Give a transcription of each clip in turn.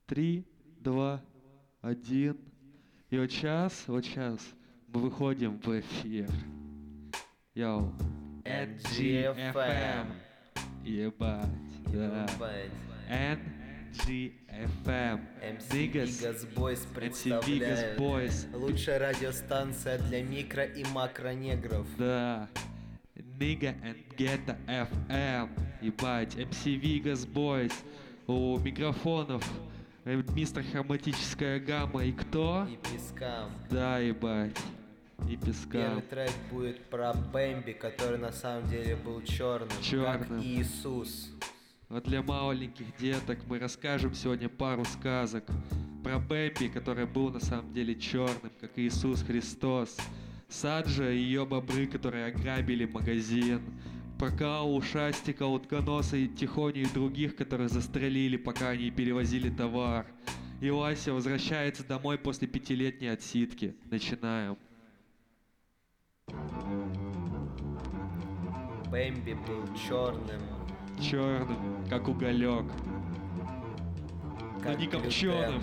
3, 2, 1. И вот сейчас мы выходим в эфир. Йоу. NGFM. Ебать, да. NGFM. MC Vigas Boys представляет лучшая радиостанция для микро и макронегров. Да. Nigga and Ghetto FM. Ебать, MC Vigas Boys. У микрофонов мистер Хроматическая гамма и кто? И Пескам. Да, ебать. И Пескам. Первый трек будет про Бэмби, который на самом деле был черным, как Иисус. Вот для маленьких деток мы расскажем сегодня пару сказок про Бэмби, который был на самом деле черным, как Иисус Христос. Саджа и ее бобры, которые ограбили магазин. Про Каалу, Шастика, Утконоса и Тихоню и других, которые застрелили, пока они перевозили товар. И Вася возвращается домой после 5-летней отсидки. Начинаем. Бэмби был черным. Черным, как уголек. Но не копченым.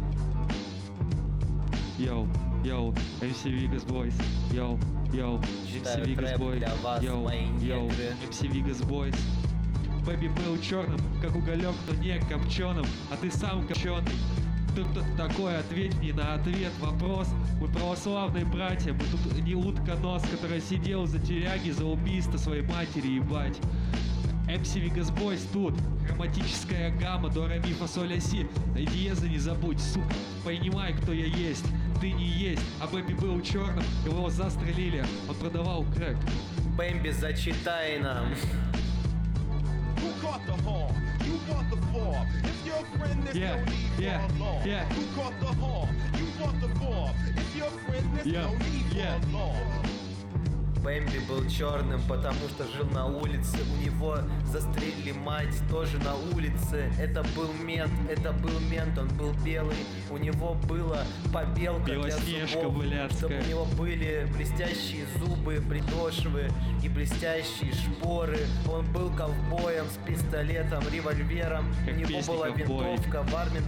Йоу, MC Vigas Boys. Йоу, MC Vigas Boys. Йоу, MC Vigas Boys. Бэби был черным, как уголек, но не копченым, а ты сам копченый. Ты кто такой? Ответь мне на ответ вопрос. Мы православные братья, мы тут не утконос, который сидел за тюряги за убийство своей матери, ебать. MC Vigas Boys тут, хроматическая гамма, до ре ми фа соль ля си. Диеза не забудь, сука, понимай, кто я есть. Ты не есть, а Бэмби был черным, его застрелили, он продавал крэк. Бэмби, зачитай нам. Бэмби был черным, потому что жил на улице. У него застрелили мать тоже на улице. Это был мент, он был белый. У него была побелка для зубов, чтобы у него были блестящие зубы, придошвы и блестящие шпоры. Он был ковбоем с пистолетом, револьвером. У него была винтовка, Вермонт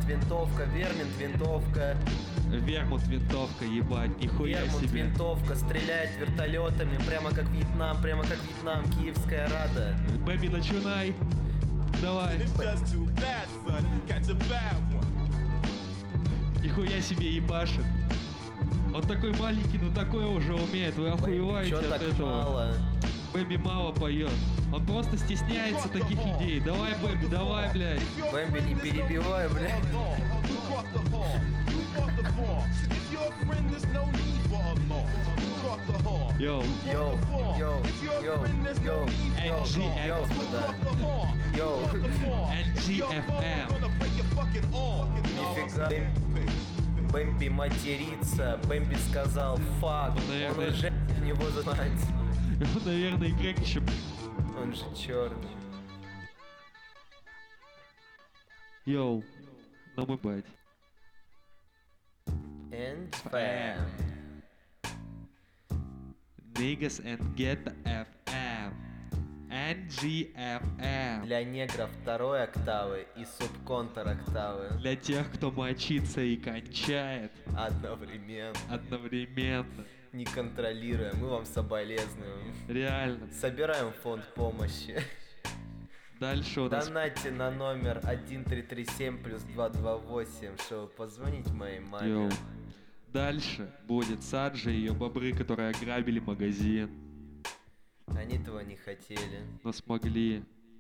винтовка, ебать, нихуя Вермонт себе. Винтовка, стреляет вертолетами, прямо как Вьетнам, Киевская Рада. Бэби, начинай. Давай. Нихуя себе ебашит. Он такой маленький, но такое уже умеет. Вы охуеваете от этого. Мало? Бэби мало поет. Он просто стесняется таких идей. Давай, Бэби, давай, блядь. Бэмби, не перебивай, блядь. Йоу. NGFM. Нифига. Бэмби матерится. Бэмби сказал фак. Он уже в него знать. Наверное, Грег еще. Он же черный. Йоу. Ну мы бать. NGFM. Niggas and Ghetto FM. NGFM. Для негров второй октавы и субконтр октавы. Для тех, кто мочится и кончает. Одновременно. Не контролируя, мы вам соболезнуем. Реально. Собираем фонд помощи. Дальше у нас... Донатьте на номер 1337 плюс 228, чтобы позвонить моей маме. Йоу. Дальше будет Саджа и ее бобры, которые ограбили магазин. Они этого не хотели. Но смогли.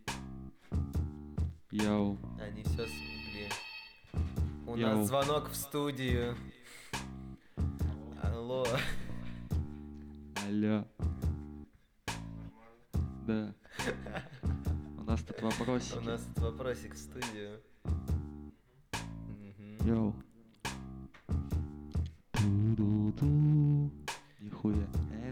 Йоу. Они все смогли. У нас звонок в студию. Алло. Алло. Да. У нас тут вопросики. У нас тут вопросик в студию. Йоу. Ту-ду-ду. Нихуя.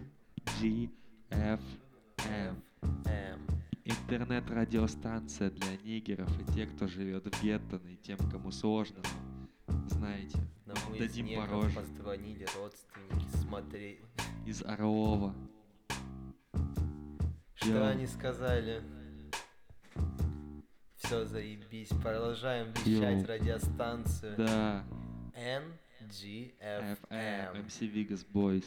NGFM. Интернет-радиостанция для нигеров и тех, кто живет в гетто, и тем, кому сложно. Знаете, нам дадим пороже. Позвонили родственники, смотри. Из Орлова. Что они сказали? Все, заебись. Продолжаем вещать Йоу. радиостанцию Да. NGFM. MC Vegas Boys.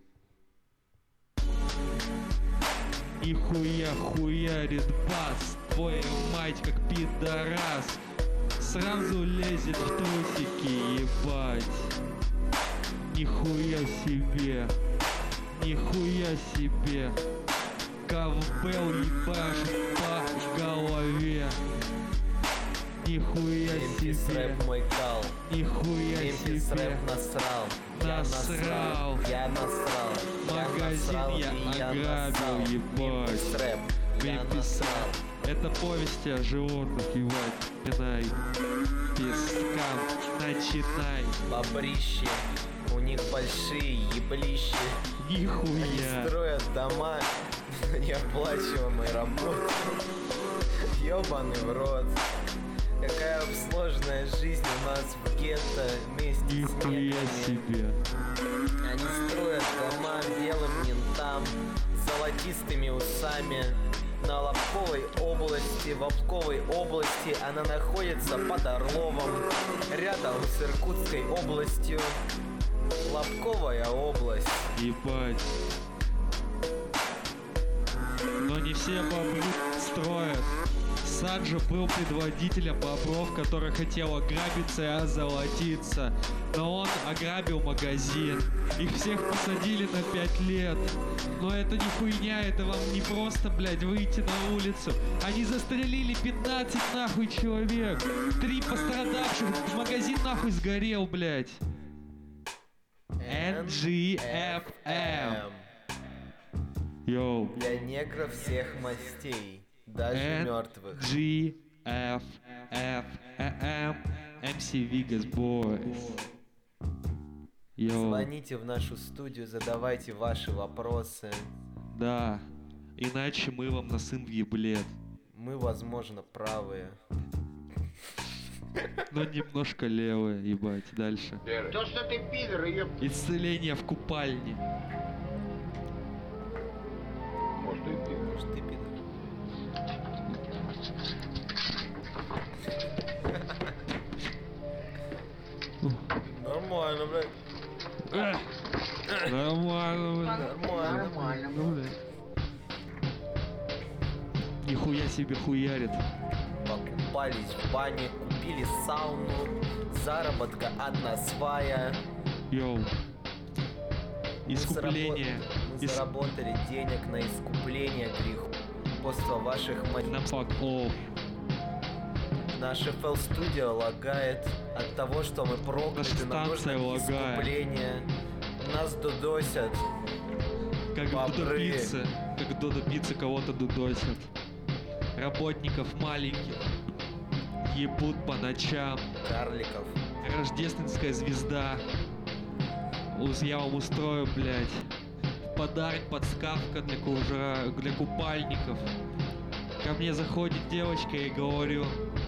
Нихуя хуярит бас, твою мать как пидорас. Сразу лезет в трусики, ебать. Нихуя себе, нихуя себе. Ковбел ебашит по голове. Нихуя Мемфис себе, рэп мой кал. нихуя Мемфис себе. рэп насрал. Насрал. Я насрал. Магазин я ограбил, ебать. Мемфис рэп. Я Мемфис насрал. Это повести о животных, ебать. Пинай, пескам, начинай. Бобрищи. У них большие еблищи. Они Нихуя. строят дома на неоплачиваемой работе. Ёбаный в рот. Какая сложная жизнь у нас в гетто вместе с Нихуя неграми. себе. Они строят дома белым ментам, с золотистыми усами. На Лобковой области, в Лобковой области она находится под Орловом, рядом с Иркутской областью. Лобковая область. Ебать. Но не все бобры строят. Саджа был предводителем бобров, который хотел ограбиться и озолотиться. Но он ограбил магазин. Их всех посадили на 5 лет. Но это не хуйня, это вам не просто, блядь, выйти на улицу. Они застрелили 15 нахуй человек. 3 пострадавших, магазин нахуй сгорел, блядь. NGFM. Йоу. Для негров всех мастей, даже мертвых. NGFM. MC Vegas Boys. Йоу. Звоните в нашу студию, задавайте ваши вопросы. Да. Иначе мы вам на сын въеблет. Мы, возможно, правые. Но немножко левые, ебать. Дальше. То, что ты пидор, ёб... Исцеление в купальне. Может, и ты. Может, ты пидор? Нормально, блядь. Нормально, блядь. Нормально. Ну, блядь. Нихуя себе хуярит. Покупались в бане, купили сауну, заработка одна свая. Йоу. Мы Искупление. заработали денег на искупление грехов после ваших На молитв. fuck off. Наша FL Studio лагает от того, что мы прокляты, нам нужно станция лагает. искупление. Нас дудосят. Как в Бобры. Додо Пицце. Как в Додо Пицце кого-то дудосят. Работников маленьких. Ебут по ночам. Карликов. Рождественская звезда. Я вам устрою, блядь. В подарок подставка для купальников. Ко мне заходит девочка и говорю: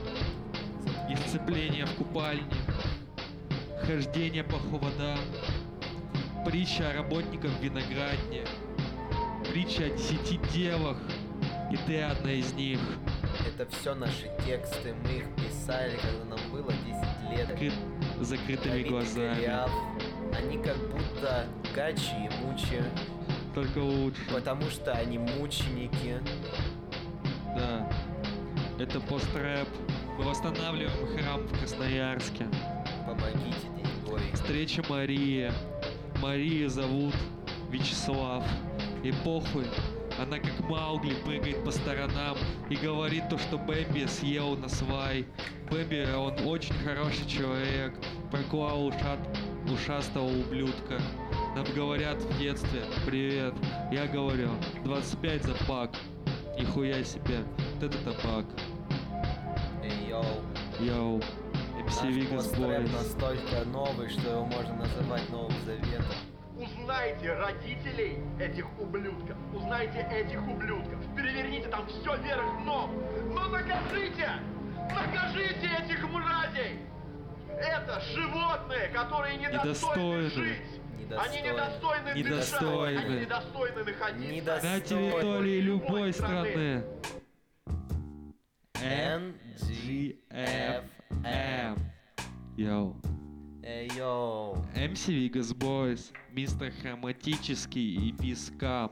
исцепление в купальне, хождение по водам, притча о работниках в виноградне, притча о 10 девах, и ты одна из них. Это все наши тексты, мы их писали, когда нам было 10 лет. Закрытыми Давид и глазами. Голиаф. Они как будто гачи и мучи, Только лучше. потому что они мученики. Да. Это пост-рэп. Мы восстанавливаем храм в Красноярске. Помогите деньгой. Встреча Марии. Марию зовут Вячеслав. И похуй. Она как Маугли прыгает по сторонам и говорит то, что Бэмби съел на свай. Бэмби, он очень хороший человек. Проклал ушастого ублюдка. Нам говорят в детстве: привет. Я говорю: 25 за пак. Нихуя себе. Вот это табак. Эй, йоу. Йоу. MC Наш Vegas пост-рэп Boys. настолько новый, что его можно называть Новым Заветом. Узнайте родителей этих ублюдков. Узнайте этих ублюдков. Переверните там все вверх дном. Но накажите! Накажите этих мразей! Это животные, которые недостойны Недостойны. жить. Они Недостойны. недостойны дышать. Недостойны. Они недостойны находиться. На территории любой страны. страны. GFM. Йоу. Эй, йоу. MC Vegas Boys, мистер Хроматический и Пискам.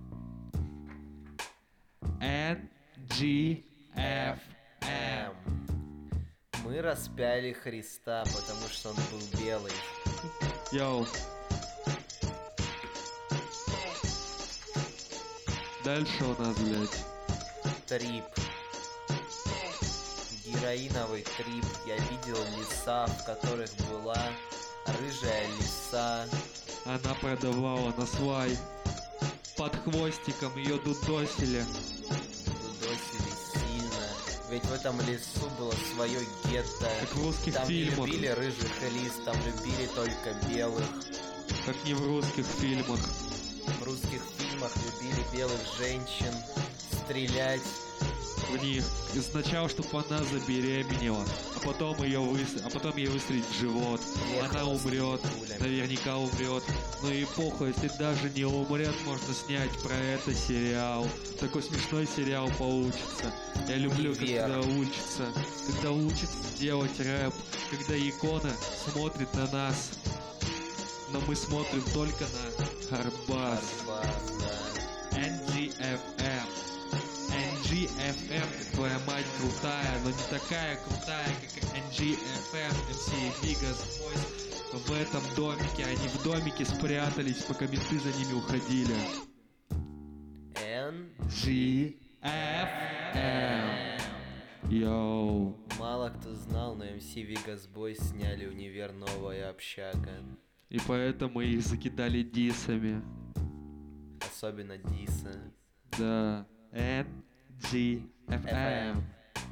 NGFM. Мы распяли Христа, потому что он был белый. Йоу. Дальше у нас, блядь. Трип. Героиновый трип. Я видел леса, в которых была рыжая лиса. Она продавала на свай. Под хвостиком ее дудосили. Дудосили сильно. Ведь в этом лесу было свое гетто. Как в русских там фильмах. не любили рыжих лис, там любили только белых. Как не в русских фильмах. В русских фильмах любили белых женщин, стрелять. В них. И сначала, чтобы она забеременела, а потом ей выстрелить в живот. Она умрет, наверняка умрет. Но и похуй, если даже не умрет, можно снять про это сериал. Такой смешной сериал получится. Я люблю, когда учится делать рэп, когда икона смотрит на нас. Но мы смотрим только на Хардбас. NGFM. NGFM, твоя мать крутая, но не такая крутая, как NGFM, MC Vegas Boys. В этом домике, они в домике спрятались, пока менты за ними уходили. NGFM. Йоу. Мало кто знал, но MC Vegas Boys сняли универ «Новая общага». И поэтому их закидали дисами. Особенно диса. Да. NGFM.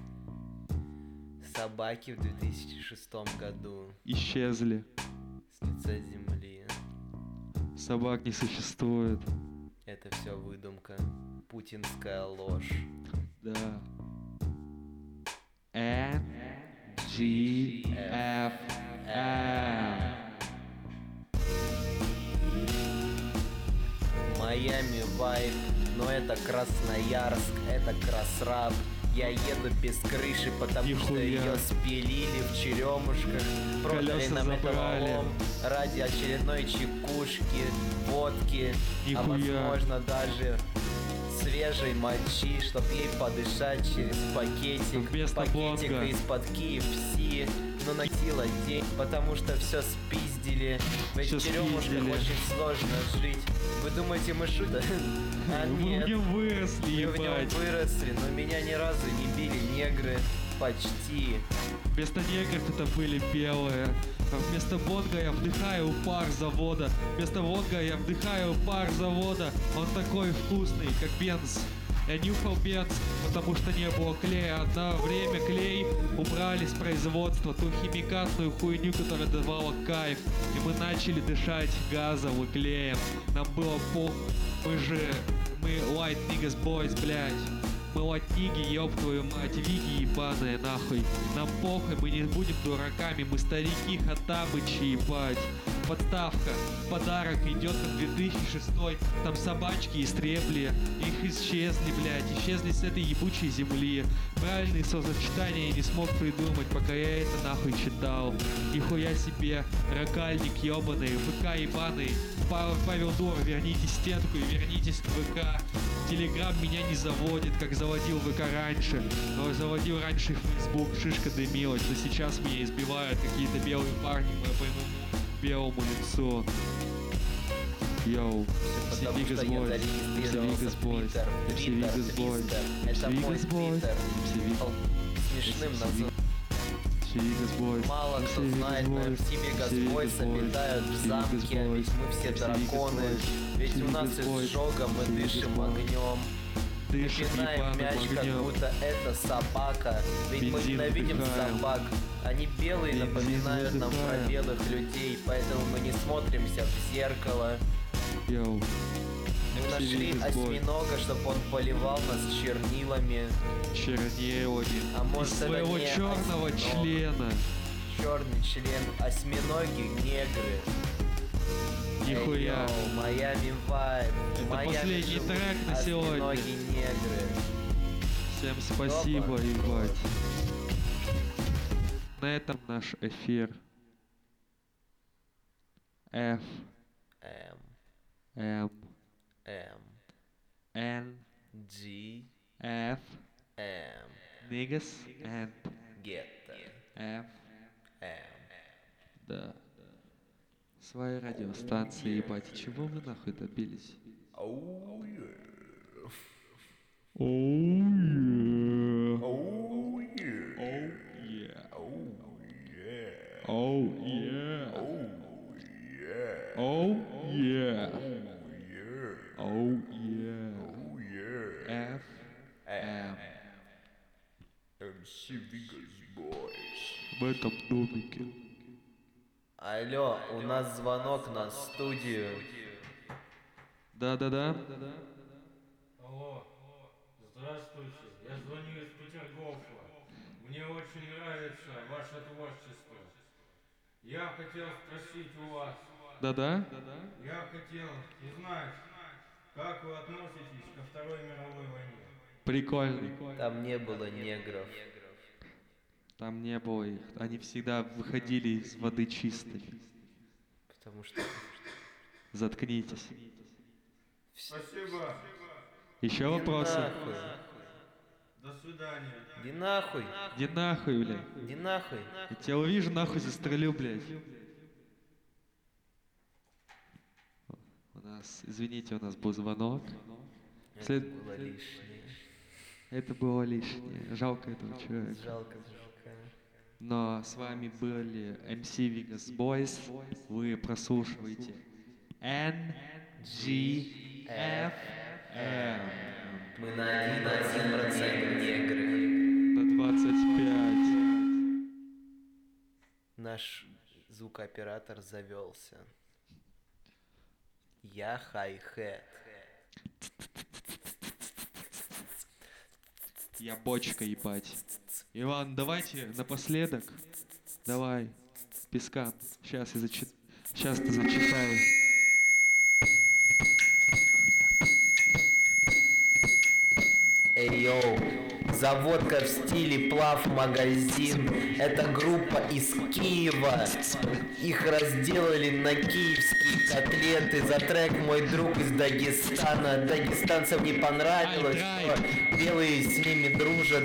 Собаки в 2006 году Исчезли. с лица земли. Собак не существует. Это все выдумка. Путинская ложь. Да. NGFM. Майами вайб, но это Красноярск, это Красраб. Я еду без крыши, потому что Нихуя. ее спилили в черемушках, продали Колеса на забрали. металлолом ради очередной чекушки, водки, Нихуя. а возможно даже свежей мочи, чтоб ей подышать через пакетик. Вместо Пакетик блонга. из-под KFC, но носила день, потому что все спиздили. Ведь Всё в черемушках спиздили. очень сложно жить. Вы думаете, мы шутим? А Мы в нет, нем выросли, мы в нем ебать. выросли, но меня ни разу не били негры. Почти. Вместо негров это были белые. А вместо бонга я вдыхаю пар завода. Вместо бонга я вдыхаю пар завода. Он такой вкусный, как бенз. Я нюхал бенз, потому что не было клея. Одно время клей убрали с производства, ту химикатную хуйню, которая давала кайф. И мы начали дышать газом и клеем. Нам было похуй. Мы white niggas boys, блядь. Мы латниги, ёб твою мать, виги ебаные, нахуй. Нам похуй, мы не будем дураками, мы старики, хатабычи, ебать. Подставка, подарок идет на 2006, там собачки истребли, их исчезли, блядь, исчезли с этой ебучей земли. Правильные созачитания я не смог придумать, пока я это нахуй читал. Нихуя себе, рокальник ебаный, ВК ебаный. Павел Дур, верните стенку и вернитесь к ВК. Телеграм меня не заводит, как заводил ВК раньше. Но заводил раньше Facebook, шишка дымилась. Но сейчас меня избивают какие-то белые парни по моему белому лицу. Йоу. Потому что я зарегистрировался в Твиттер. Это мой Твиттер. Смешным названием. Мало кто знает, но MC Vegas Boys обитают в замке, ведь мы все драконы. Ведь у нас изжога, мы дышим огнем. Пинаем мяч, как будто это собака. Ведь мы ненавидим собак. Они белые, напоминают нам про белых людей, поэтому мы не смотримся в зеркало. Йоу. Мы нашли осьминога, чтобы он поливал нас чернилами. Чернилами. А может, из это своего не черного осьминог? члена. Черный член, осьминоги, негры. Нихуя. Йоу, Майами вайб. Это последний живут трек на сегодня. осьминоги, негры. Всем спасибо, Опа. ебать. на этом наш эфир. F, М, M, М, N, G, F, М, niggas and гетто, F, М. да. Свои радиостанции, ебать, чего вы нахуй добились? Оу, е. Оу, Оу, е. Оу, Оу, е. Оу, yeah. Оу, е. Оу, yeah. Е. Оу, yeah. Оу, е. F, M. MC Vegas Boys. В этом домике. Алло, у нас звонок на студию. Да-да-да. Алло, здравствуйте, я звоню из Петергофа. Мне очень нравится ваше творчество. Я хотел спросить у вас, Да-да. я хотел узнать, как вы относитесь ко Второй мировой войне? Прикольно. Там не было негров. Там не было их. Они всегда выходили из воды чистыми. Потому что Заткнитесь. Спасибо, Еще иди вопросы? нахуй. до свидания. Иди нахуй. Иди нахуй, блядь. Иди нахуй. Я тебя увижу, нахуй застрелю, блядь. У нас, извините, у нас был звонок. Это было лишнее. Это было лишнее. Жалко этого человека. Жалко мужика. Но с вами были MC Vegas Boys. Вы прослушиваете N, G, F, M. Мы на 1% негры. На 25. Наш звукооператор завелся. Я хай-хэт. Я бочка, ебать. Иван, давайте напоследок. Давай. Песка. Сейчас я Сейчас ты зачитаешь. Эй, йоу, заводка в стиле плав магазин. Это группа из Киева. Их разделали на киевские котлеты. За трек мой друг из Дагестана. Дагестанцам не понравилось, что белые с ними дружат.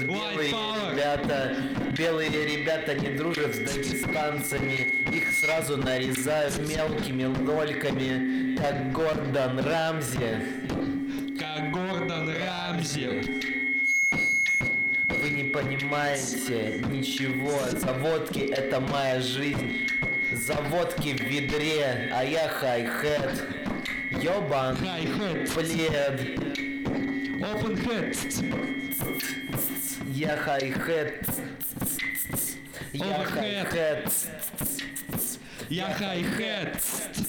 Белые ребята не дружат с дагестанцами. Их сразу нарезают мелкими дольками, как Гордон Рамзи. Как Гордон Рамзи. Вы не понимаете ничего. Заводки — это моя жизнь. Заводки в ведре, а я хай-хэт. Ёбан, Хай-хэт. плед. Open head. Я хай-хэт. Я Overhead. хай-хэт. Я хай-хэт.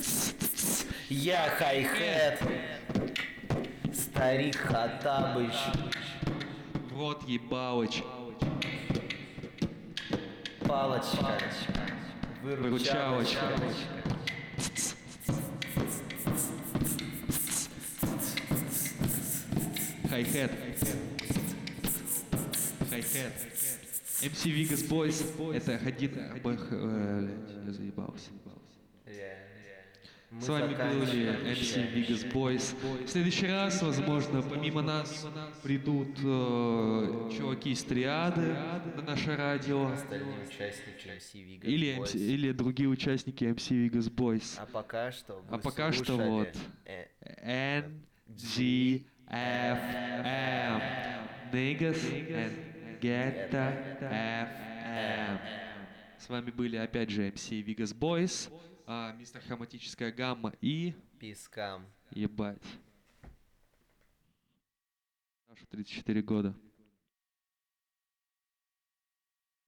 Я хай-хэт. Старик Хаттабыч. В рот ебалыч. Палочка. Выручалочка. Хай-хэт. Хай-хэт. MC Vegas Boys. Это один... Я заебался. С вами были MC Vegas Boys. В следующий раз, возможно, помимо нас придут чуваки из Триады на наше радио. Остальные участники MC Vegas Или, Boys. или другие участники MC Vegas Boys. А пока что вы пока что слушали, вот N, G, F, M. Niggas and Getta FM. С вами были опять же MC Vegas Boys, мистер Хроматическая гамма и... пискам. Ебать. Нашу 34 года.